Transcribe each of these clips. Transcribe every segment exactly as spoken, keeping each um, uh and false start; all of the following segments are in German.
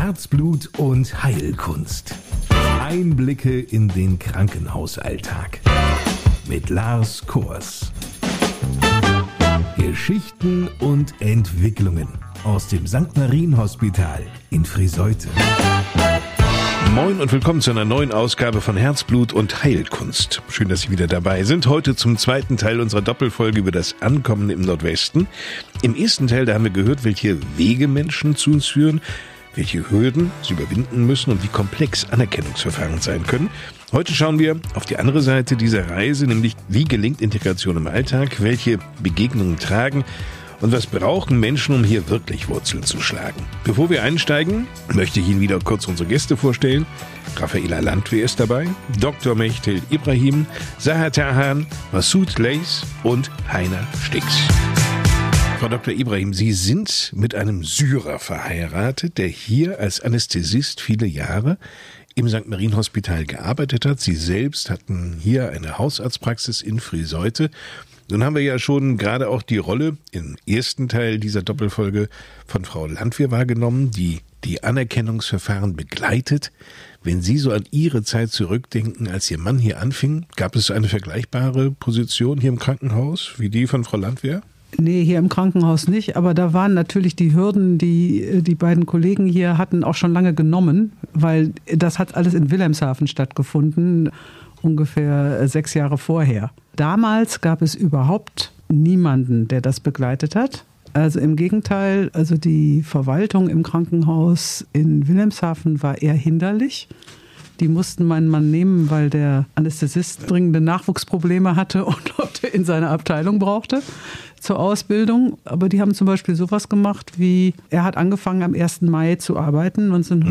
Herzblut und Heilkunst. Einblicke in den Krankenhausalltag mit Lars Kors. Geschichten und Entwicklungen aus dem Sankt Marien Hospital in Friseute. Moin und willkommen zu einer neuen Ausgabe von Herzblut und Heilkunst. Schön, dass Sie wieder dabei sind. Heute zum zweiten Teil unserer Doppelfolge über das Ankommen im Nordwesten. Im ersten Teil, da haben wir gehört, welche Wege Menschen zu uns führen, welche Hürden sie überwinden müssen und wie komplex Anerkennungsverfahren sein können. Heute schauen wir auf die andere Seite dieser Reise, nämlich wie gelingt Integration im Alltag, welche Begegnungen tragen und was brauchen Menschen, um hier wirklich Wurzeln zu schlagen. Bevor wir einsteigen, möchte ich Ihnen wieder kurz unsere Gäste vorstellen. Raffaela Landwehr ist dabei, Doktor Mechthild Ibrahim, Sahar Tahan, Massoud Leys und Heiner Stix. Frau Doktor Ibrahim, Sie sind mit einem Syrer verheiratet, der hier als Anästhesist viele Jahre im Sankt Marien Hospital gearbeitet hat. Sie selbst hatten hier eine Hausarztpraxis in Friseute. Nun haben wir ja schon gerade auch die Rolle im ersten Teil dieser Doppelfolge von Frau Landwehr wahrgenommen, die die Anerkennungsverfahren begleitet. Wenn Sie so an Ihre Zeit zurückdenken, als Ihr Mann hier anfing, gab es eine vergleichbare Position hier im Krankenhaus wie die von Frau Landwehr? Nee, hier im Krankenhaus nicht, aber da waren natürlich die Hürden, die die beiden Kollegen hier hatten, auch schon lange genommen, weil das hat alles in Wilhelmshaven stattgefunden, ungefähr sechs Jahre vorher. Damals gab es überhaupt niemanden, der das begleitet hat. Also im Gegenteil, also die Verwaltung im Krankenhaus in Wilhelmshaven war eher hinderlich. Die mussten meinen Mann nehmen, weil der Anästhesist dringende Nachwuchsprobleme hatte und Leute in seiner Abteilung brauchte zur Ausbildung. Aber die haben zum Beispiel sowas gemacht wie, er hat angefangen am ersten Mai zu arbeiten,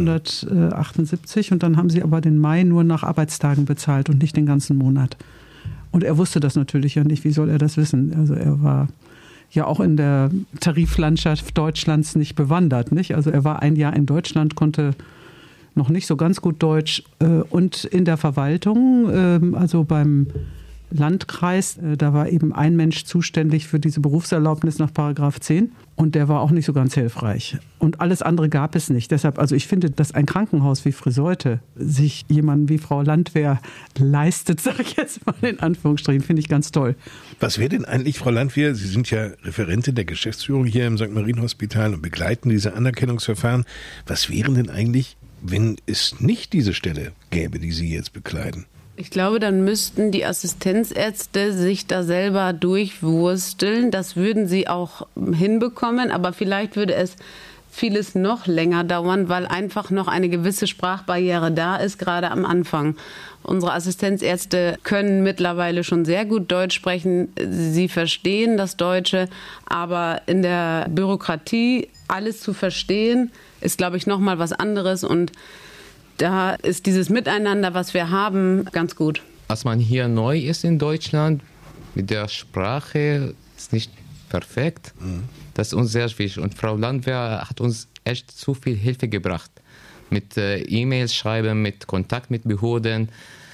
neunzehnhundertachtundsiebzig, und dann haben sie aber den Mai nur nach Arbeitstagen bezahlt und nicht den ganzen Monat. Und er wusste das natürlich ja nicht. Wie soll er das wissen? Also er war ja auch in der Tariflandschaft Deutschlands nicht bewandert, nicht? Also er war ein Jahr in Deutschland, konnte noch nicht so ganz gut Deutsch. Und in der Verwaltung, also beim Landkreis, da war eben ein Mensch zuständig für diese Berufserlaubnis nach Paragraph zehn. Und der war auch nicht so ganz hilfreich. Und alles andere gab es nicht. Deshalb, also ich finde, dass ein Krankenhaus wie Friseute sich jemanden wie Frau Landwehr leistet, sage ich jetzt mal in Anführungsstrichen, finde ich ganz toll. Was wäre denn eigentlich, Frau Landwehr, Sie sind ja Referentin der Geschäftsführung hier im Sankt Marien Hospital und begleiten diese Anerkennungsverfahren. Was wären denn eigentlich, wenn es nicht diese Stelle gäbe, die Sie jetzt bekleiden? Ich glaube, dann müssten die Assistenzärzte sich da selber durchwursteln. Das würden sie auch hinbekommen, aber vielleicht würde es vieles noch länger dauern, weil einfach noch eine gewisse Sprachbarriere da ist, gerade am Anfang. Unsere Assistenzärzte können mittlerweile schon sehr gut Deutsch sprechen. Sie verstehen das Deutsche, aber in der Bürokratie alles zu verstehen, ist, glaube ich, noch mal was anderes. Und da ist dieses Miteinander, was wir haben, ganz gut. Als man hier neu ist in Deutschland, mit der Sprache ist nicht perfekt. Mhm. Das ist uns sehr schwierig. Und Frau Landwehr hat uns echt zu viel Hilfe gebracht. Mit äh, E-Mails schreiben, mit Kontakt mit Behörden.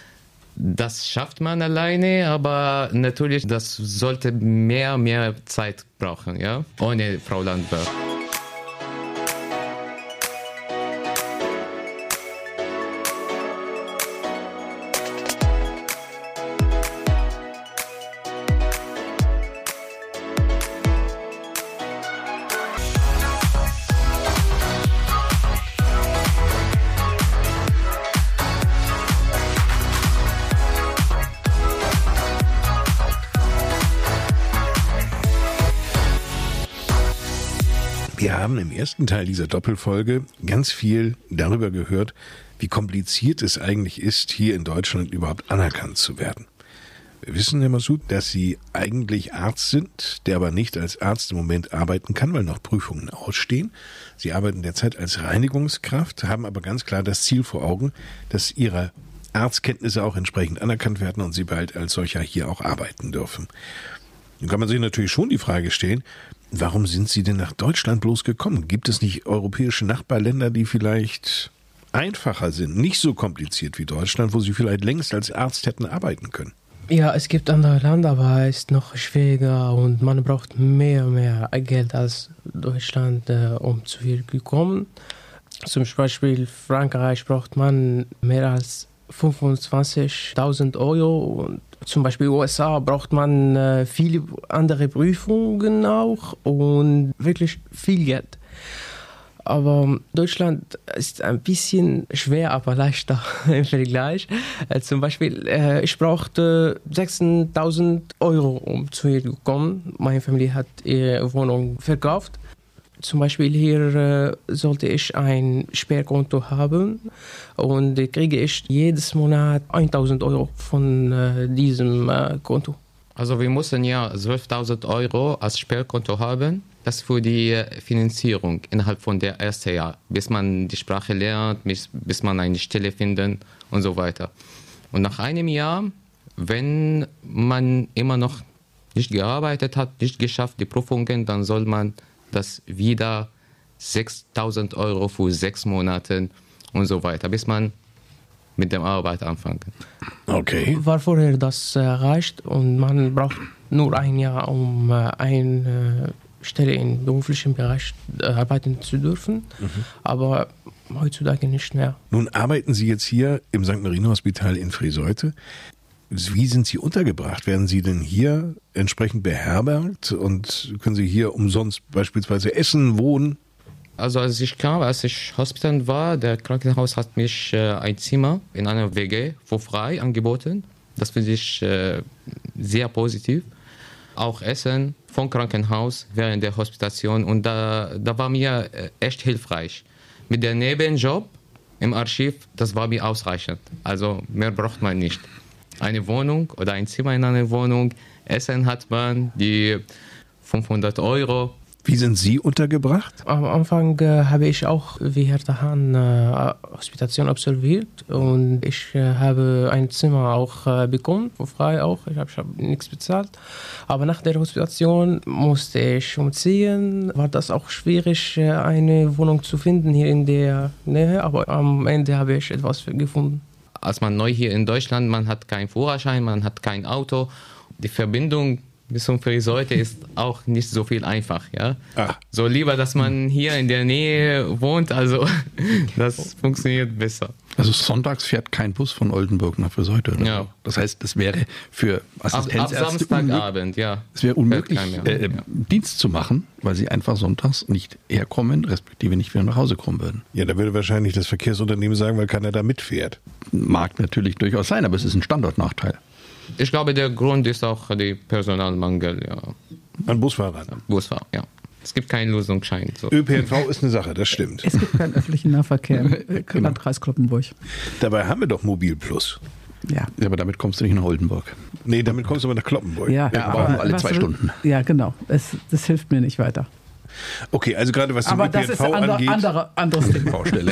Das schafft man alleine, aber natürlich, das sollte mehr, mehr Zeit brauchen, ja? Ohne Frau Landwehr. Wir haben im ersten Teil dieser Doppelfolge ganz viel darüber gehört, wie kompliziert es eigentlich ist, hier in Deutschland überhaupt anerkannt zu werden. Wir wissen, Herr Massoud, dass Sie eigentlich Arzt sind, der aber nicht als Arzt im Moment arbeiten kann, weil noch Prüfungen ausstehen. Sie arbeiten derzeit als Reinigungskraft, haben aber ganz klar das Ziel vor Augen, dass Ihre Arztkenntnisse auch entsprechend anerkannt werden und Sie bald als solcher hier auch arbeiten dürfen. Nun kann man sich natürlich schon die Frage stellen, warum sind Sie denn nach Deutschland bloß gekommen? Gibt es nicht europäische Nachbarländer, die vielleicht einfacher sind, nicht so kompliziert wie Deutschland, wo Sie vielleicht längst als Arzt hätten arbeiten können? Ja, es gibt andere Länder, aber es ist noch schwieriger und man braucht mehr und mehr Geld als Deutschland, äh, um zu viel zu kommen. Zum Beispiel Frankreich braucht man mehr als fünfundzwanzigtausend Euro und zum Beispiel U S A braucht man äh, viele andere Prüfungen auch und wirklich viel Geld. Aber Deutschland ist ein bisschen schwer, aber leichter im Vergleich. Äh, zum Beispiel, äh, ich brauchte sechzehntausend Euro, um zu hier zu kommen. Meine Familie hat ihre Wohnung verkauft. Zum Beispiel hier äh, sollte ich ein Sperrkonto haben und äh, kriege ich jedes Monat tausend Euro von äh, diesem äh, Konto. Also wir mussten ja zwölftausend Euro als Sperrkonto haben. Das für die Finanzierung innerhalb von der ersten Jahr, bis man die Sprache lernt, bis, bis man eine Stelle findet und so weiter. Und nach einem Jahr, wenn man immer noch nicht gearbeitet hat, nicht geschafft, die Prüfungen, dann soll man das wieder sechstausend Euro für sechs Monate und so weiter, bis man mit der Arbeit anfangen. Okay. War vorher das äh, reicht und man braucht nur ein Jahr, um äh, eine Stelle im beruflichen Bereich äh, arbeiten zu dürfen, mhm. aber heutzutage nicht mehr. Nun arbeiten Sie jetzt hier im Sankt Marien-Hospital in Friseute. Wie sind Sie untergebracht? Werden Sie denn hier entsprechend beherbergt und können Sie hier umsonst beispielsweise essen, wohnen? Also als ich kam, als ich Hospital war, der Krankenhaus hat mich äh, ein Zimmer in einer W G für frei angeboten. Das finde ich äh, sehr positiv. Auch Essen vom Krankenhaus während der Hospitation und da, da war mir äh, echt hilfreich. Mit dem Nebenjob im Archiv, das war mir ausreichend. Also mehr braucht man nicht. Eine Wohnung oder ein Zimmer in einer Wohnung, Essen hat man, die fünfhundert Euro. Wie sind Sie untergebracht? Am Anfang äh, habe ich auch wie Herr Tahan äh, Hospitation absolviert und ich äh, habe ein Zimmer auch äh, bekommen, frei auch, ich habe hab nichts bezahlt. Aber nach der Hospitation musste ich umziehen, war das auch schwierig, äh, eine Wohnung zu finden hier in der Nähe, aber am Ende habe ich etwas gefunden. Als man neu hier in Deutschland, man hat keinen Führerschein, man hat kein Auto, die Verbindung bis zum Friseute ist auch nicht so viel einfach, ja. Ah. So lieber, dass man hier in der Nähe wohnt, also das funktioniert besser. Also sonntags fährt kein Bus von Oldenburg nach Friseute, oder? Ja. Das heißt, es wäre für Assistenzärzte ab, ab Samstagabend, ja. Es wäre unmöglich, Kein äh, ja. Dienst zu machen, weil sie einfach sonntags nicht herkommen, respektive nicht wieder nach Hause kommen würden. Ja, da würde wahrscheinlich das Verkehrsunternehmen sagen, weil keiner da mitfährt. Mag natürlich durchaus sein, aber es ist ein Standortnachteil. Ich glaube, der Grund ist auch der Personalmangel, ja. An Busfahrern. Busfahrer, ja. Es gibt keinen Lösungsschein. So. Ö P N V ist eine Sache, das stimmt. Es gibt keinen öffentlichen Nahverkehr im Genau. Landkreis Kloppenburg. Dabei haben wir doch Mobil Plus. Ja. Ja, aber damit kommst du nicht nach Oldenburg. Nee, damit kommst du aber nach Kloppenburg. Ja, Ja, aber nur alle was zwei will- Stunden. Ja, genau. Es, das hilft mir nicht weiter. Okay, also gerade was den Aber Ö P das N ist V ein andere, angeht, andere, anderes Ding. Baustelle.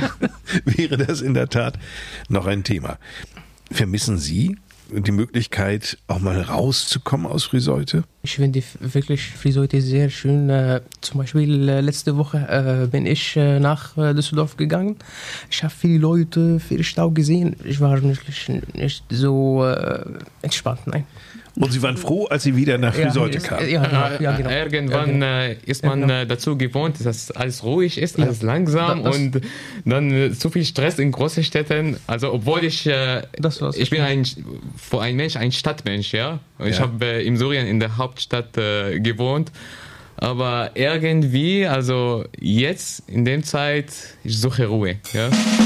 wäre das in der Tat noch ein Thema. Vermissen Sie die Möglichkeit, auch mal rauszukommen aus Friseute? Ich finde wirklich Friseute sehr schön. Äh, zum Beispiel äh, letzte Woche äh, bin ich äh, nach äh, Düsseldorf gegangen. Ich habe viele Leute, viel Stau gesehen. Ich war wirklich nicht so äh, entspannt, nein. Und Sie waren froh, als Sie wieder nach Friseute ja, kamen? ja, genau, ja, genau. Irgendwann Ja, genau. äh, ist man Ja, genau. äh, dazu gewohnt, dass alles ruhig ist, Ja. alles langsam Das- und dann äh, zu viel Stress in großen Städten. Also obwohl ich, äh, Das war's. ich bin ein, für ein Mensch, ein Stadtmensch, ja. Und Ich Ja. habe äh, in Syrien in der Hauptstadt äh, gewohnt. Aber irgendwie, also jetzt in der Zeit, ich suche Ruhe, ja.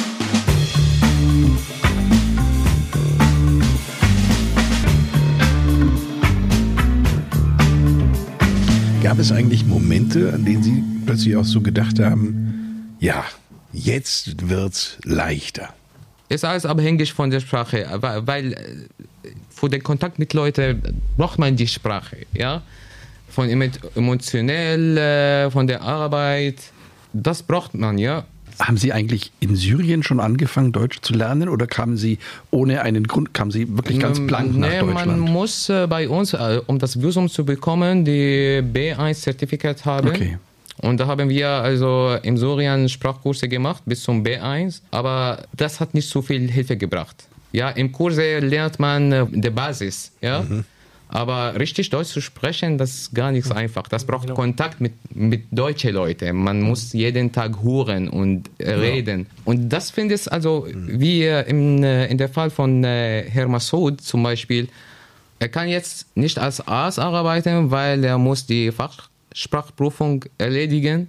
Gab es eigentlich Momente, an denen Sie plötzlich auch so gedacht haben, ja, jetzt wird's leichter? Ist alles abhängig von der Sprache, weil, weil äh, für den Kontakt mit Leuten braucht man die Sprache, ja, von emo- emotionell, äh, von der Arbeit, das braucht man, ja. Haben Sie eigentlich in Syrien schon angefangen, Deutsch zu lernen oder kamen Sie ohne einen Grund, kamen Sie wirklich ganz blank nach nee, Deutschland? Man muss äh, bei uns, äh, um das Visum zu bekommen, die B eins Zertifikat haben. Okay. Und da haben wir also in Syrien Sprachkurse gemacht bis zum B eins, aber das hat nicht so viel Hilfe gebracht. Ja, im Kurse lernt man äh, die Basis, ja. Mhm. Aber richtig Deutsch zu sprechen, das ist gar nicht so einfach. Das braucht Kontakt mit, mit deutschen Leuten. Man muss jeden Tag hören und reden. Und das finde ich also, wie in, in der Fall von Herrn Massoud zum Beispiel, er kann jetzt nicht als Arzt arbeiten, weil er muss die Fachsprachprüfung erledigen.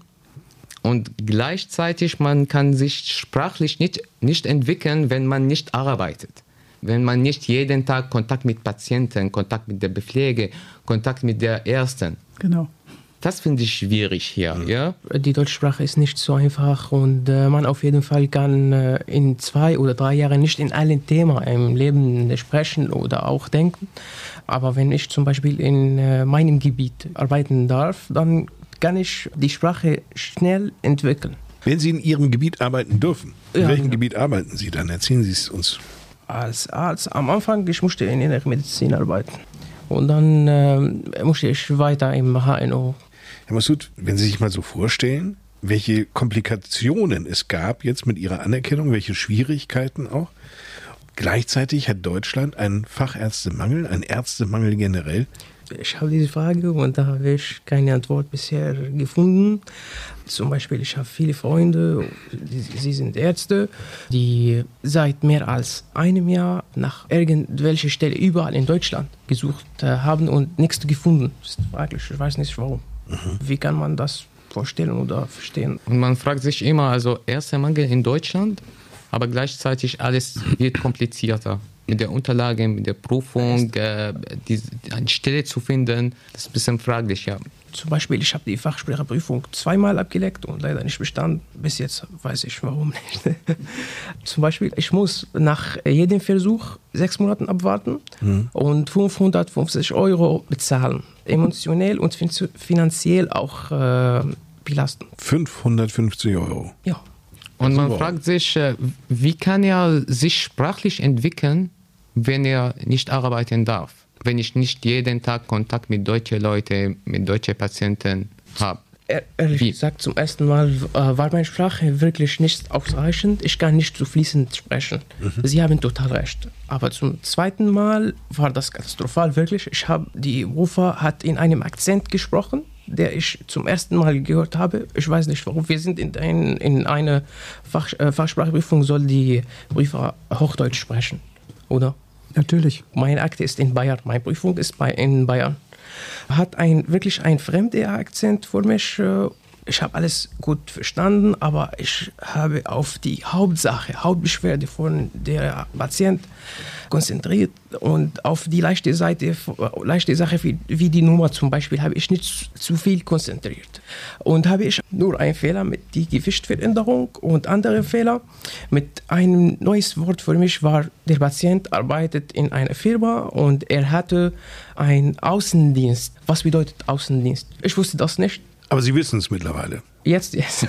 Und gleichzeitig man kann sich sprachlich nicht, nicht entwickeln, wenn man nicht arbeitet. Wenn man nicht jeden Tag Kontakt mit Patienten, Kontakt mit der Pflege, Kontakt mit der Ärzten. Genau. Das finde ich schwierig hier. Ja? Die Deutschsprache ist nicht so einfach und äh, man auf jeden Fall kann äh, in zwei oder drei Jahren nicht in allen Themen im Leben sprechen oder auch denken. Aber wenn ich zum Beispiel in äh, meinem Gebiet arbeiten darf, dann kann ich die Sprache schnell entwickeln. Wenn Sie in Ihrem Gebiet arbeiten dürfen, in Ja, welchem genau. Gebied arbeiten Sie dann? Erzählen Sie es uns. Als Arzt am Anfang, ich musste in der Medizin arbeiten. Und dann äh, musste ich weiter im H N O. Herr Massoud, wenn Sie sich mal so vorstellen, welche Komplikationen es gab jetzt mit Ihrer Anerkennung, welche Schwierigkeiten auch. Gleichzeitig hat Deutschland einen Fachärztemangel, einen Ärztemangel generell. Ich habe diese Frage und da habe ich keine Antwort bisher gefunden. Zum Beispiel, ich habe viele Freunde, die, sie sind Ärzte, die seit mehr als einem Jahr nach irgendwelcher Stelle überall in Deutschland gesucht äh, haben und nichts gefunden. Das ist fraglich, ich weiß nicht warum. Mhm. Wie kann man das vorstellen oder verstehen? Und man fragt sich immer, also erster Mangel in Deutschland, aber gleichzeitig alles wird komplizierter. Mit der Unterlage, mit der Prüfung, äh, die, eine Stelle zu finden, das ist ein bisschen fraglich, ja. Zum Beispiel, ich habe die Fachspracheprüfung zweimal abgelegt und leider nicht bestanden. Bis jetzt weiß ich warum nicht. Zum Beispiel, ich muss nach jedem Versuch sechs Monaten abwarten mhm. und fünfhundertfünfzig Euro bezahlen. Emotionell und finanziell auch äh, belasten. fünfhundertfünfzig Euro? Ja. Und man fragt sich, wie kann er sich sprachlich entwickeln, wenn er nicht arbeiten darf? Wenn ich nicht jeden Tag Kontakt mit deutschen Leuten, mit deutschen Patienten habe? Ehrlich Wie? gesagt, zum ersten Mal äh, war meine Sprache wirklich nicht ausreichend. Ich kann nicht so fließend sprechen. Mhm. Sie haben total recht. Aber zum zweiten Mal war das katastrophal, wirklich. Ich habe, die Rufer hat in einem Akzent gesprochen, der ich zum ersten Mal gehört habe. Ich weiß nicht warum. Wir sind in, ein, in einer Fach, äh, Fachsprachprüfung, soll die Prüfer Hochdeutsch sprechen, oder? Natürlich. Meine Akte ist in Bayern, meine Prüfung ist bei, in Bayern. Hat ein, wirklich ein fremder Akzent für mich. Ich habe alles gut verstanden, aber ich habe auf die Hauptsache, Hauptbeschwerde von der Patient konzentriert und auf die leichte Seite, leichte Sache wie, wie die Nummer zum Beispiel, habe ich nicht zu viel konzentriert. Und habe ich nur einen Fehler mit der Gewichtveränderung und andere Fehler. Mit einem neues Wort für mich war, der Patient arbeitet in einer Firma und er hatte einen Außendienst. Was bedeutet Außendienst? Ich wusste das nicht. Aber Sie wissen es mittlerweile. Jetzt, jetzt.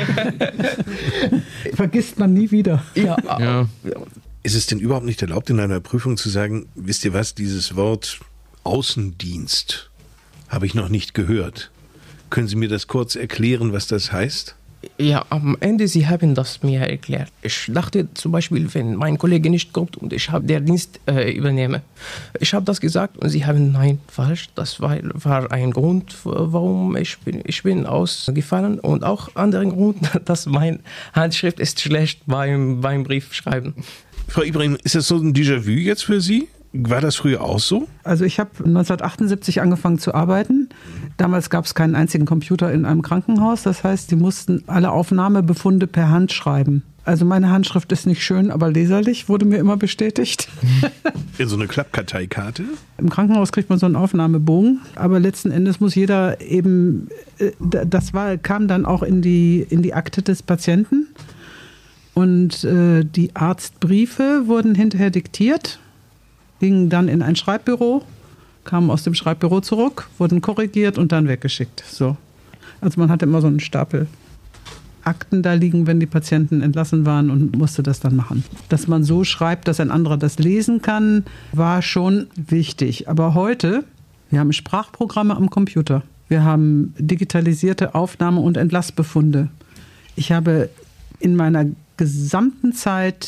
Vergisst man nie wieder. Ja, Ja. Ist es denn überhaupt nicht erlaubt, in einer Prüfung zu sagen, wisst ihr was, dieses Wort Außendienst habe ich noch nicht gehört. Können Sie mir das kurz erklären, was das heißt? Ja, am Ende, sie haben das mir erklärt. Ich dachte zum Beispiel, wenn mein Kollege nicht kommt und ich habe den Dienst äh, übernehme. Ich habe das gesagt und sie haben, nein, falsch. Das war, war ein Grund, warum ich bin, ich bin ausgefallen und auch anderen Grund, dass meine Handschrift ist schlecht beim, beim Briefschreiben. Frau Ibrahim, ist das so ein Déjà-vu jetzt für Sie? War das früher auch so? Also ich habe neunzehnhundertachtundsiebzig angefangen zu arbeiten. Damals gab es keinen einzigen Computer in einem Krankenhaus. Das heißt, die mussten alle Aufnahmebefunde per Hand schreiben. Also meine Handschrift ist nicht schön, aber leserlich, wurde mir immer bestätigt. In so eine Klappkarteikarte? Im Krankenhaus kriegt man so einen Aufnahmebogen, aber letzten Endes muss jeder eben, das war, kam dann auch in die, in die Akte des Patienten. Und äh, die Arztbriefe wurden hinterher diktiert, gingen dann in ein Schreibbüro, kamen aus dem Schreibbüro zurück, wurden korrigiert und dann weggeschickt. So. Also man hatte immer so einen Stapel Akten da liegen, wenn die Patienten entlassen waren und musste das dann machen. Dass man so schreibt, dass ein anderer das lesen kann, war schon wichtig. Aber heute, wir haben Sprachprogramme am Computer. Wir haben digitalisierte Aufnahme- und Entlassbefunde. Ich habe in meiner gesamten Zeit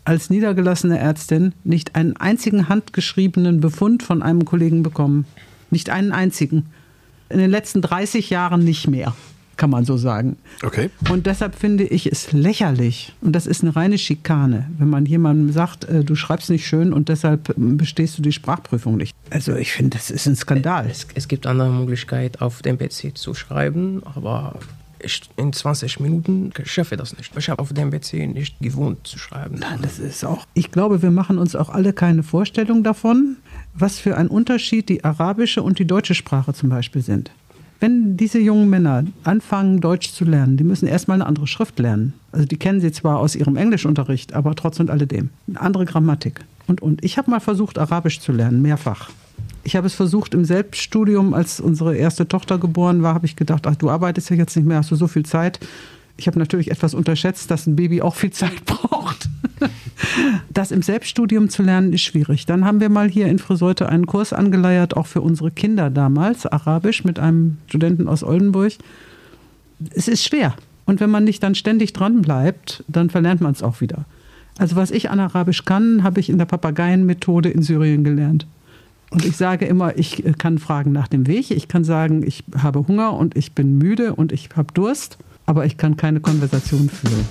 als niedergelassene Ärztin nicht einen einzigen handgeschriebenen Befund von einem Kollegen bekommen. Nicht einen einzigen. In den letzten dreißig Jahren nicht mehr, kann man so sagen. Okay. Und deshalb finde ich es lächerlich. Und das ist eine reine Schikane, wenn man jemandem sagt, äh, du schreibst nicht schön und deshalb bestehst du die Sprachprüfung nicht. Also ich finde, das ist ein Skandal. Es, es gibt andere Möglichkeiten, auf dem P C zu schreiben, aber ich in zwanzig Minuten schaffe das nicht. Ich habe auf dem P C nicht gewohnt zu schreiben. Nein, das ist auch. Ich glaube, wir machen uns auch alle keine Vorstellung davon, was für ein Unterschied die arabische und die deutsche Sprache zum Beispiel sind. Wenn diese jungen Männer anfangen, Deutsch zu lernen, die müssen erstmal eine andere Schrift lernen. Also die kennen sie zwar aus ihrem Englischunterricht, aber trotz und alledem. Eine andere Grammatik. Und, und ich habe mal versucht, Arabisch zu lernen, mehrfach. Ich habe es versucht im Selbststudium, als unsere erste Tochter geboren war, habe ich gedacht, ach, du arbeitest ja jetzt nicht mehr, hast du so viel Zeit. Ich habe natürlich etwas unterschätzt, dass ein Baby auch viel Zeit braucht. Das im Selbststudium zu lernen, ist schwierig. Dann haben wir mal hier in Friseute einen Kurs angeleiert, auch für unsere Kinder damals, Arabisch, mit einem Studenten aus Oldenburg. Es ist schwer. Und wenn man nicht dann ständig dran bleibt, dann verlernt man es auch wieder. Also was ich an Arabisch kann, habe ich in der Papageienmethode in Syrien gelernt. Und ich sage immer, ich kann fragen nach dem Weg. Ich kann sagen, ich habe Hunger und ich bin müde und ich habe Durst. Aber ich kann keine Konversation führen.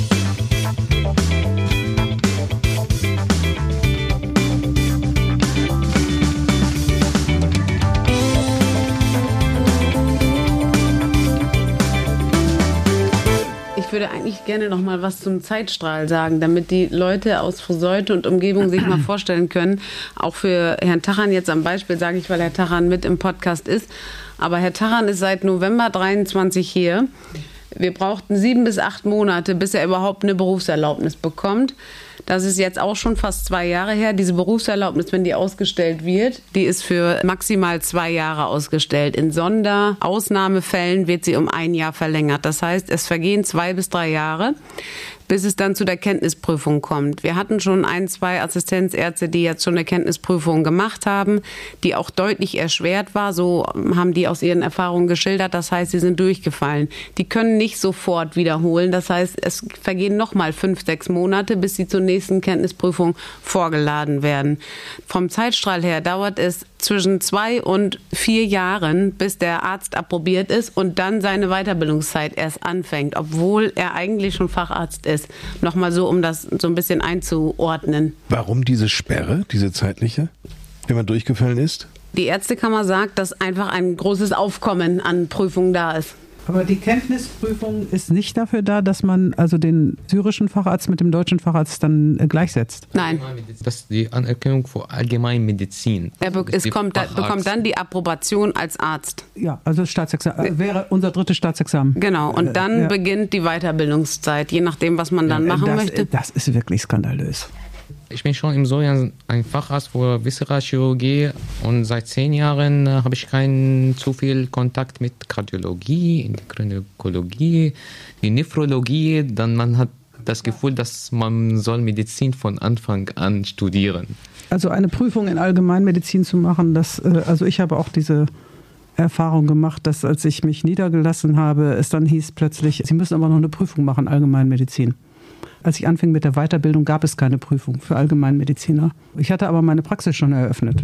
Ich würde eigentlich gerne noch mal was zum Zeitstrahl sagen, damit die Leute aus Friseute und Umgebung sich mal vorstellen können. Auch für Herrn Tachan jetzt am Beispiel, sage ich, weil Herr Tachan mit im Podcast ist. Aber Herr Tachan ist seit November dreiundzwanzig hier. Wir brauchten sieben bis acht Monate, bis er überhaupt eine Berufserlaubnis bekommt. Das ist jetzt auch schon fast zwei Jahre her. Diese Berufserlaubnis, wenn die ausgestellt wird, die ist für maximal zwei Jahre ausgestellt. In Sonderausnahmefällen wird sie um ein Jahr verlängert. Das heißt, es vergehen zwei bis drei Jahre, bis es dann zu der Kenntnisprüfung kommt. Wir hatten schon ein, zwei Assistenzärzte, die jetzt schon eine Kenntnisprüfung gemacht haben, die auch deutlich erschwert war. So haben die aus ihren Erfahrungen geschildert. Das heißt, sie sind durchgefallen. Die können nicht sofort wiederholen. Das heißt, es vergehen nochmal fünf, sechs Monate, bis sie zur nächsten Kenntnisprüfung vorgeladen werden. Vom Zeitstrahl her dauert es zwischen zwei und vier Jahren, bis der Arzt approbiert ist und dann seine Weiterbildungszeit erst anfängt, obwohl er eigentlich schon Facharzt ist. Nochmal so, um das so ein bisschen einzuordnen. Warum diese Sperre, diese zeitliche, wenn man durchgefallen ist? Die Ärztekammer sagt, dass einfach ein großes Aufkommen an Prüfungen da ist. Aber die Kenntnisprüfung ist nicht dafür da, dass man also den syrischen Facharzt mit dem deutschen Facharzt dann äh, gleichsetzt? Nein. Das ist die Anerkennung für Allgemeinmedizin. Er be es kommt da, bekommt dann die Approbation als Arzt. Ja, also Staatsexamen. Äh, wäre unser drittes Staatsexamen. Genau, und dann äh, ja. beginnt die Weiterbildungszeit, je nachdem, was man dann ja, machen das, möchte. Das ist wirklich skandalös. Ich bin schon im Syrien ein Facharzt für Visceralchirurgie und seit zehn Jahren äh, habe ich keinen zu viel Kontakt mit Kardiologie, Gynäkologie, die Nephrologie. Dann man hat das Gefühl, dass man soll Medizin von Anfang an studieren. Also eine Prüfung in Allgemeinmedizin zu machen, das, äh, also ich habe auch diese Erfahrung gemacht, dass als ich mich niedergelassen habe, es dann hieß plötzlich, Sie müssen aber noch eine Prüfung machen, Allgemeinmedizin. Als ich anfing mit der Weiterbildung, gab es keine Prüfung für Allgemeinmediziner. Ich hatte aber meine Praxis schon eröffnet.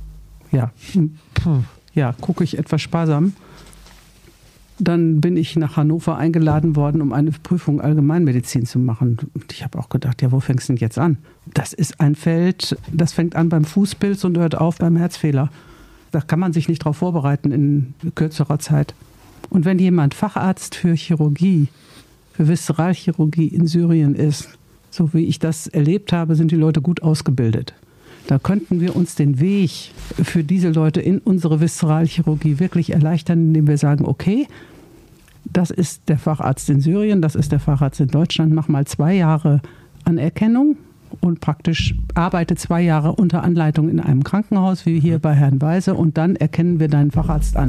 Ja, Puh. ja, gucke ich etwas sparsam. Dann bin ich nach Hannover eingeladen worden, um eine Prüfung Allgemeinmedizin zu machen. Und ich habe auch gedacht, ja, wo fängst du denn jetzt an? Das ist ein Feld, das fängt an beim Fußpilz und hört auf beim Herzfehler. Da kann man sich nicht darauf vorbereiten in kürzerer Zeit. Und wenn jemand Facharzt für Chirurgie, für Viszeralchirurgie in Syrien ist, so wie ich das erlebt habe, sind die Leute gut ausgebildet. Da könnten wir uns den Weg für diese Leute in unsere Viszeralchirurgie wirklich erleichtern, indem wir sagen, okay, das ist der Facharzt in Syrien, das ist der Facharzt in Deutschland, mach mal zwei Jahre Anerkennung und praktisch arbeite zwei Jahre unter Anleitung in einem Krankenhaus, wie hier bei Herrn Weise, und dann erkennen wir deinen Facharzt an.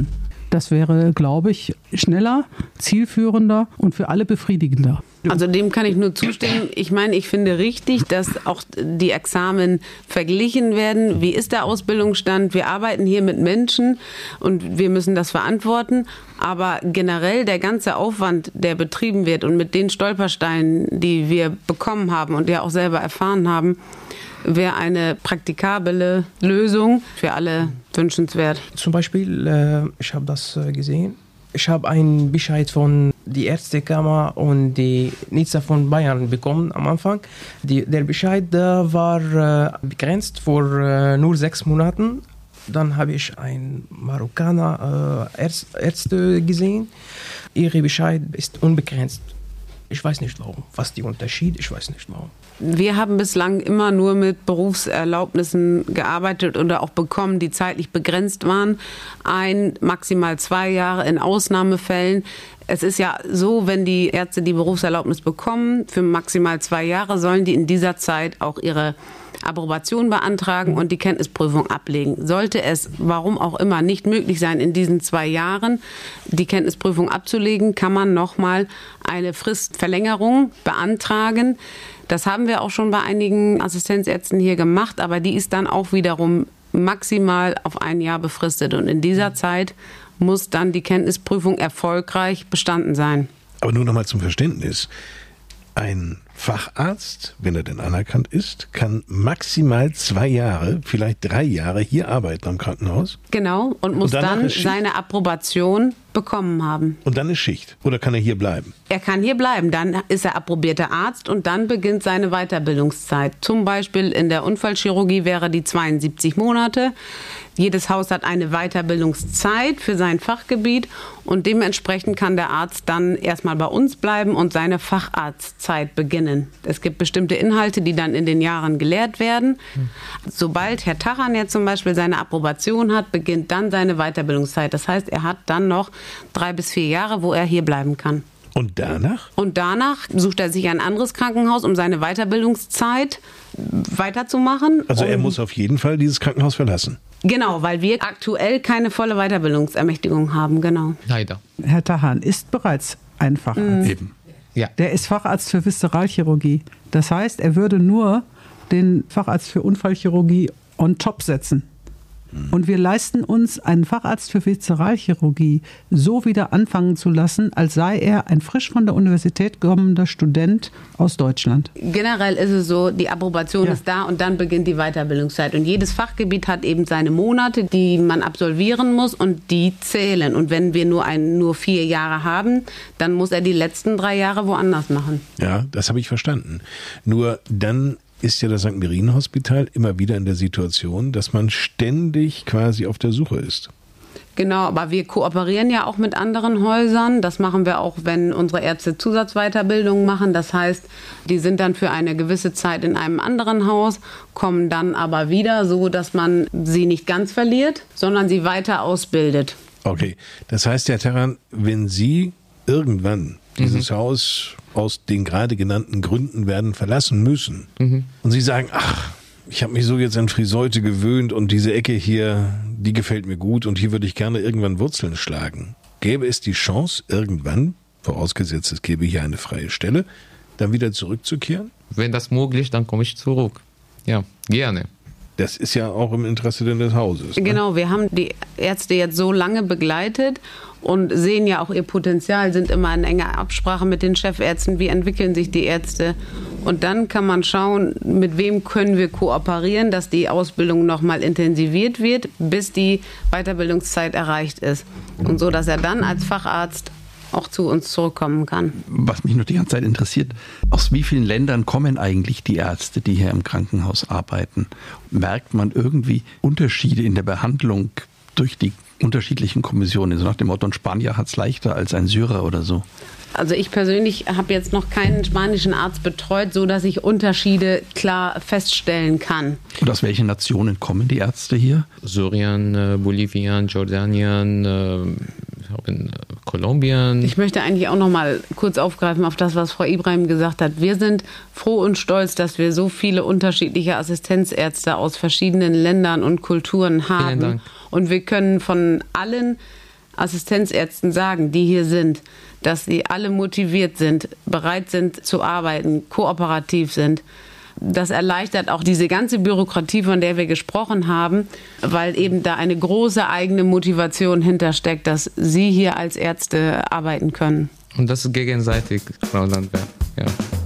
Das wäre, glaube ich, schneller, zielführender und für alle befriedigender. Also dem kann ich nur zustimmen. Ich meine, ich finde richtig, dass auch die Examen verglichen werden. Wie ist der Ausbildungsstand? Wir arbeiten hier mit Menschen und wir müssen das verantworten. Aber generell der ganze Aufwand, der betrieben wird und mit den Stolpersteinen, die wir bekommen haben und ja auch selber erfahren haben, wäre eine praktikable Lösung für alle wünschenswert. Zum Beispiel, äh, ich habe das äh, gesehen. Ich habe einen Bescheid von der Ärztekammer und die Nizza von Bayern bekommen am Anfang. Die, der Bescheid der war äh, begrenzt vor äh, nur sechs Monaten. Dann habe ich einen Marokkaner äh, Ärz, Ärzte gesehen. Ihr Bescheid ist unbegrenzt. Ich weiß nicht warum. Was die Unterschied? Ich weiß nicht warum. Wir haben bislang immer nur mit Berufserlaubnissen gearbeitet oder auch bekommen, die zeitlich begrenzt waren. Ein, maximal zwei Jahre in Ausnahmefällen. Es ist ja so, wenn die Ärzte die Berufserlaubnis bekommen, für maximal zwei Jahre sollen die in dieser Zeit auch ihre Approbation beantragen und die Kenntnisprüfung ablegen. Sollte es, warum auch immer, nicht möglich sein, in diesen zwei Jahren die Kenntnisprüfung abzulegen, kann man nochmal eine Fristverlängerung beantragen. Das haben wir auch schon bei einigen Assistenzärzten hier gemacht, aber die ist dann auch wiederum maximal auf ein Jahr befristet. Und in dieser Zeit muss dann die Kenntnisprüfung erfolgreich bestanden sein. Aber nur noch mal zum Verständnis. Ein Facharzt, wenn er denn anerkannt ist, kann maximal zwei Jahre, vielleicht drei Jahre hier arbeiten am Krankenhaus. Genau, und muss und dann seine Approbation bekommen haben. Und dann ist Schicht. Oder kann er hier bleiben? Er kann hier bleiben. Dann ist er approbierter Arzt und dann beginnt seine Weiterbildungszeit. Zum Beispiel in der Unfallchirurgie wäre die zweiundsiebzig Monate. Jedes Haus hat eine Weiterbildungszeit für sein Fachgebiet und dementsprechend kann der Arzt dann erstmal bei uns bleiben und seine Facharztzeit beginnen. Es gibt bestimmte Inhalte, die dann in den Jahren gelehrt werden. Sobald Herr Tachan jetzt zum Beispiel seine Approbation hat, beginnt dann seine Weiterbildungszeit. Das heißt, er hat dann noch drei bis vier Jahre, wo er hier bleiben kann. Und danach? Und danach sucht er sich ein anderes Krankenhaus, um seine Weiterbildungszeit weiterzumachen. Also er und muss auf jeden Fall dieses Krankenhaus verlassen. Genau, weil wir aktuell keine volle Weiterbildungsermächtigung haben, genau. Leider. Herr Tachan ist bereits ein Facharzt. Mhm. Eben. Ja. Der ist Facharzt für Viszeralchirurgie. Das heißt, er würde nur den Facharzt für Unfallchirurgie on top setzen. Und wir leisten uns, einen Facharzt für Viszeralchirurgie so wieder anfangen zu lassen, als sei er ein frisch von der Universität kommender Student aus Deutschland. Generell ist es so, die Approbation Ja. ist da und dann beginnt die Weiterbildungszeit. Und jedes Fachgebiet hat eben seine Monate, die man absolvieren muss und die zählen. Und wenn wir nur, ein, nur vier Jahre haben, dann muss er die letzten drei Jahre woanders machen. Ja, das habe ich verstanden. Nur dann ist ja das Sankt Marien-Hospital immer wieder in der Situation, dass man ständig quasi auf der Suche ist. Genau, aber wir kooperieren ja auch mit anderen Häusern. Das machen wir auch, wenn unsere Ärzte Zusatzweiterbildung machen. Das heißt, die sind dann für eine gewisse Zeit in einem anderen Haus, kommen dann aber wieder, so dass man sie nicht ganz verliert, sondern sie weiter ausbildet. Okay, das heißt, Herr Tachan, wenn Sie irgendwann dieses mhm. Haus aus den gerade genannten Gründen werden verlassen müssen mhm. und Sie sagen, ach, ich habe mich so jetzt an Friseute gewöhnt und diese Ecke hier, die gefällt mir gut und hier würde ich gerne irgendwann Wurzeln schlagen. Gäbe es die Chance, irgendwann, vorausgesetzt es gäbe hier eine freie Stelle, dann wieder zurückzukehren? Wenn das möglich ist, dann komme ich zurück. Ja, gerne. Das ist ja auch im Interesse denn des Hauses. Ne? Genau, wir haben die Ärzte jetzt so lange begleitet und sehen ja auch ihr Potenzial, sind immer in enger Absprache mit den Chefärzten, wie entwickeln sich die Ärzte. Und dann kann man schauen, mit wem können wir kooperieren, dass die Ausbildung nochmal intensiviert wird, bis die Weiterbildungszeit erreicht ist. Und so, dass er dann als Facharzt auch zu uns zurückkommen kann. Was mich noch die ganze Zeit interessiert, aus wie vielen Ländern kommen eigentlich die Ärzte, die hier im Krankenhaus arbeiten? Merkt man irgendwie Unterschiede in der Behandlung durch die unterschiedlichen Kommissionen? So nach dem Motto, ein Spanier hat es leichter als ein Syrer oder so. Also ich persönlich habe jetzt noch keinen spanischen Arzt betreut, so dass ich Unterschiede klar feststellen kann. Und aus welchen Nationen kommen die Ärzte hier? Syrien, äh, Bolivien, Jordanien, äh, in Kolumbien. Ich möchte eigentlich auch noch mal kurz aufgreifen auf das, was Frau Ibrahim gesagt hat. Wir sind froh und stolz, dass wir so viele unterschiedliche Assistenzärzte aus verschiedenen Ländern und Kulturen haben. Vielen Dank. Und wir können von allen Assistenzärzten sagen, die hier sind, dass sie alle motiviert sind, bereit sind zu arbeiten, kooperativ sind. Das erleichtert auch diese ganze Bürokratie, von der wir gesprochen haben, weil eben da eine große eigene Motivation hintersteckt, dass Sie hier als Ärzte arbeiten können. Und das ist gegenseitig, Frau Landwehr. Ja.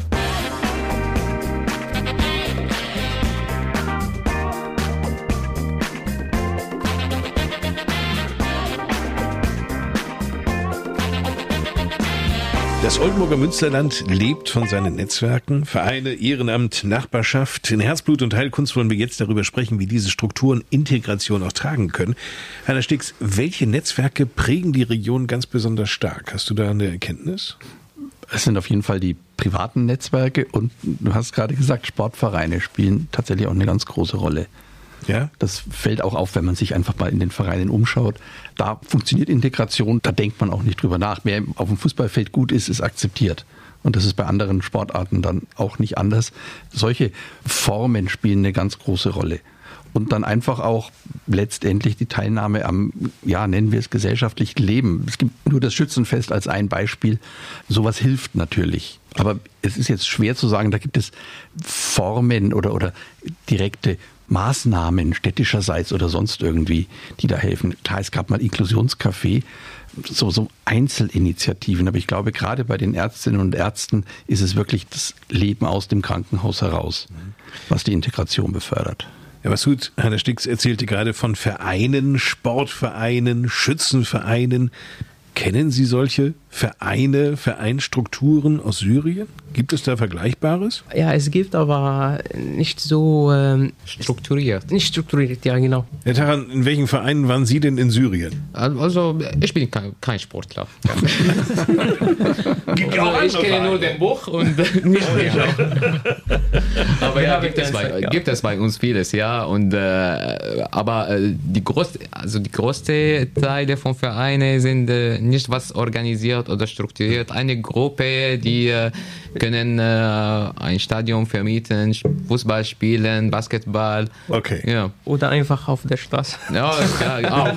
Das Oldenburger Münsterland lebt von seinen Netzwerken, Vereine, Ehrenamt, Nachbarschaft. In Herzblut und Heilkunst wollen wir jetzt darüber sprechen, wie diese Strukturen Integration auch tragen können. Heiner Stix, welche Netzwerke prägen die Region ganz besonders stark? Hast du da eine Erkenntnis? Es sind auf jeden Fall die privaten Netzwerke und du hast gerade gesagt, Sportvereine spielen tatsächlich auch eine ganz große Rolle. Ja? Das fällt auch auf, wenn man sich einfach mal in den Vereinen umschaut. Da funktioniert Integration, da denkt man auch nicht drüber nach. Wer auf dem Fußballfeld gut ist, ist akzeptiert. Und das ist bei anderen Sportarten dann auch nicht anders. Solche Formen spielen eine ganz große Rolle. Und dann einfach auch letztendlich die Teilnahme am, ja, nennen wir es gesellschaftlichen Leben. Es gibt nur das Schützenfest als ein Beispiel. Sowas hilft natürlich. Aber es ist jetzt schwer zu sagen, da gibt es Formen oder, oder direkte Maßnahmen städtischerseits oder sonst irgendwie, die da helfen. Klar, es gab mal Inklusionscafé, so, so Einzelinitiativen, aber ich glaube, gerade bei den Ärztinnen und Ärzten ist es wirklich das Leben aus dem Krankenhaus heraus, was die Integration befördert. Ja, was tut, Heiner Stix erzählte gerade von Vereinen, Sportvereinen, Schützenvereinen. Kennen Sie solche Vereine, Vereinsstrukturen aus Syrien? Gibt es da Vergleichbares? Ja, es gibt, aber nicht so ähm, strukturiert. Nicht strukturiert, ja, genau. Herr Taran, in welchen Vereinen waren Sie denn in Syrien? Also, ich bin kein, kein Sportler. Gibt auch also, ich kenne Vereine. nur den Buch und nicht mehr. Aber ja, gibt es, bei, gibt es bei uns vieles, ja. Und, äh, aber äh, die, groß, also die größte Teile von Vereinen sind äh, nicht was organisiert oder strukturiert. Eine Gruppe, die äh, können äh, ein Stadion vermieten, Fußball spielen, Basketball. Okay. Ja. Oder einfach auf der Straße. Ja, ja, auch.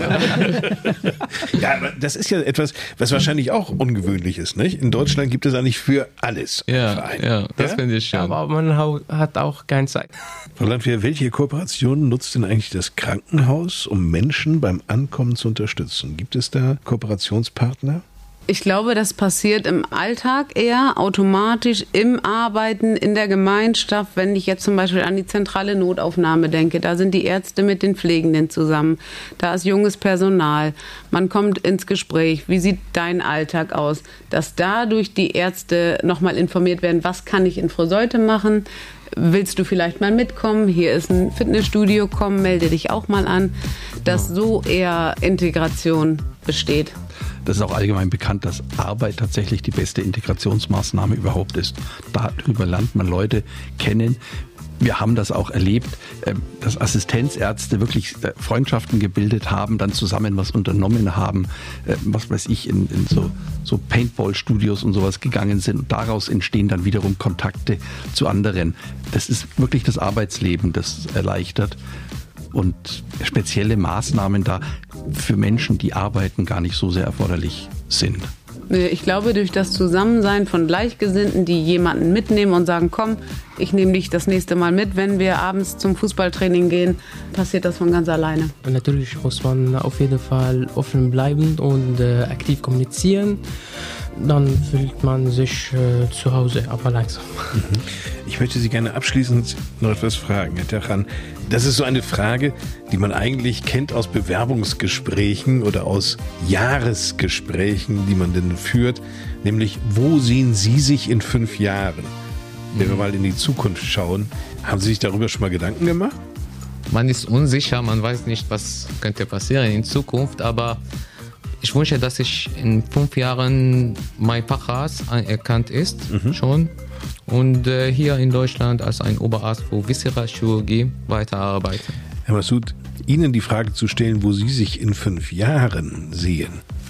Ja, aber das ist ja etwas, was wahrscheinlich auch ungewöhnlich ist, nicht? In Deutschland gibt es eigentlich für alles Ja, Vereine. ja, das Ja? finde ich schön. Aber man hau- hat auch keine Zeit. Frau Landwehr, welche Kooperationen nutzt denn eigentlich das Krankenhaus, um Menschen beim Ankommen zu unterstützen? Gibt es da Kooperationspartner? Ich glaube, das passiert im Alltag eher automatisch im Arbeiten, in der Gemeinschaft. Wenn ich jetzt zum Beispiel an die zentrale Notaufnahme denke, da sind die Ärzte mit den Pflegenden zusammen. Da ist junges Personal. Man kommt ins Gespräch. Wie sieht dein Alltag aus? Dass dadurch die Ärzte nochmal informiert werden, was kann ich in Friseute machen? Willst du vielleicht mal mitkommen? Hier ist ein Fitnessstudio, komm, melde dich auch mal an. Dass so eher Integration besteht. Das ist auch allgemein bekannt, dass Arbeit tatsächlich die beste Integrationsmaßnahme überhaupt ist. Darüber lernt man Leute kennen. Wir haben das auch erlebt, dass Assistenzärzte wirklich Freundschaften gebildet haben, dann zusammen was unternommen haben, was weiß ich, in, in so, so Paintball-Studios und sowas gegangen sind. Und daraus entstehen dann wiederum Kontakte zu anderen. Das ist wirklich das Arbeitsleben, das erleichtert. Und spezielle Maßnahmen da für Menschen, die arbeiten, gar nicht so sehr erforderlich sind. Ich glaube, durch das Zusammensein von Gleichgesinnten, die jemanden mitnehmen und sagen, komm, ich nehme dich das nächste Mal mit, wenn wir abends zum Fußballtraining gehen, passiert das von ganz alleine. Natürlich muss man auf jeden Fall offen bleiben und äh, aktiv kommunizieren. Dann fühlt man sich äh, zu Hause, aber langsam. Ich möchte Sie gerne abschließend noch etwas fragen, Herr Taran. Das ist so eine Frage, die man eigentlich kennt aus Bewerbungsgesprächen oder aus Jahresgesprächen, die man denn führt. Nämlich, wo sehen Sie sich in fünf Jahren? Wenn wir mal in die Zukunft schauen, haben Sie sich darüber schon mal Gedanken gemacht? Man ist unsicher, man weiß nicht, was könnte passieren in Zukunft, aber ich wünsche, dass ich in fünf Jahren mein Facharzt anerkannt ist, mhm. schon. Und äh, hier in Deutschland als ein Oberarzt für Viszerale Chirurgie weiterarbeite. Herr Massoud, Ihnen die Frage zu stellen, wo Sie sich in fünf Jahren sehen.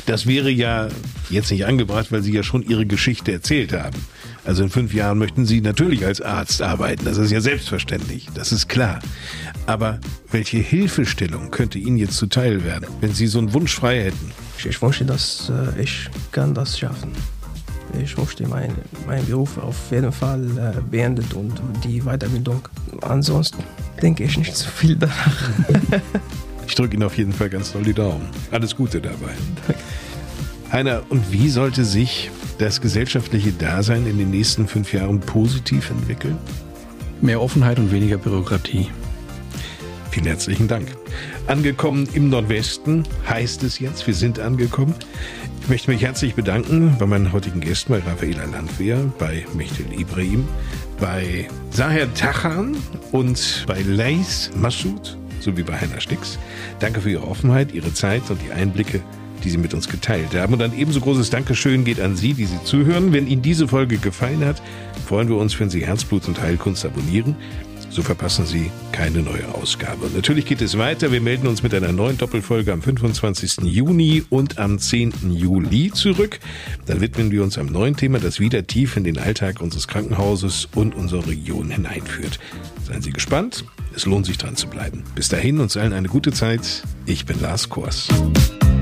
Das wäre ja jetzt nicht angebracht, weil Sie ja schon Ihre Geschichte erzählt haben. Also in fünf Jahren möchten Sie natürlich als Arzt arbeiten. Das ist ja selbstverständlich. Das ist klar. Aber welche Hilfestellung könnte Ihnen jetzt zuteil werden, wenn Sie so einen Wunsch frei hätten? Ich wünsche, dass äh, ich kann das schaffen. Ich möchte meinen mein Beruf auf jeden Fall äh, beendet und die Weiterbildung. Ansonsten denke ich nicht so viel danach. Ich drücke Ihnen auf jeden Fall ganz doll die Daumen. Alles Gute dabei. Heiner, und wie sollte sich das gesellschaftliche Dasein in den nächsten fünf Jahren positiv entwickeln? Mehr Offenheit und weniger Bürokratie. Vielen herzlichen Dank. Angekommen im Nordwesten heißt es jetzt, wir sind angekommen. Ich möchte mich herzlich bedanken bei meinen heutigen Gästen, bei Raffaela Landwehr, bei Mechtel Ibrahim, bei Saher Tachan und bei Leis Massoud sowie bei Heiner Stix. Danke für Ihre Offenheit, Ihre Zeit und die Einblicke, die Sie mit uns geteilt haben. Und ein ebenso großes Dankeschön geht an Sie, die Sie zuhören. Wenn Ihnen diese Folge gefallen hat, freuen wir uns, wenn Sie Herzblut und Heilkunst abonnieren. So verpassen Sie keine neue Ausgabe. Und natürlich geht es weiter. Wir melden uns mit einer neuen Doppelfolge am fünfundzwanzigsten Juni und am zehnten Juli zurück. Dann widmen wir uns einem neuen Thema, das wieder tief in den Alltag unseres Krankenhauses und unserer Region hineinführt. Seien Sie gespannt. Es lohnt sich, dran zu bleiben. Bis dahin uns allen eine gute Zeit. Ich bin Lars Kors.